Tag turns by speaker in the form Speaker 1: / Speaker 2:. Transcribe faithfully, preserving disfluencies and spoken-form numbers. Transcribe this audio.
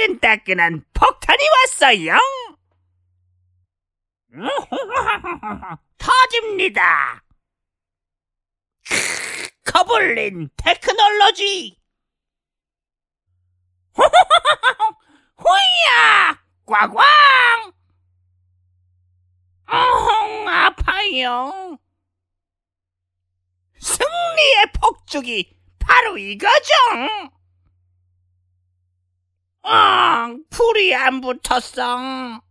Speaker 1: 따끈따끈한 폭탄이 왔어요. 터집니다. 거블린 테크놀로지. 후이야! 꽝꽝! 어흥, 아파요. 승리의 폭죽이 바로 이거죠. 어, 불이 안 붙었어.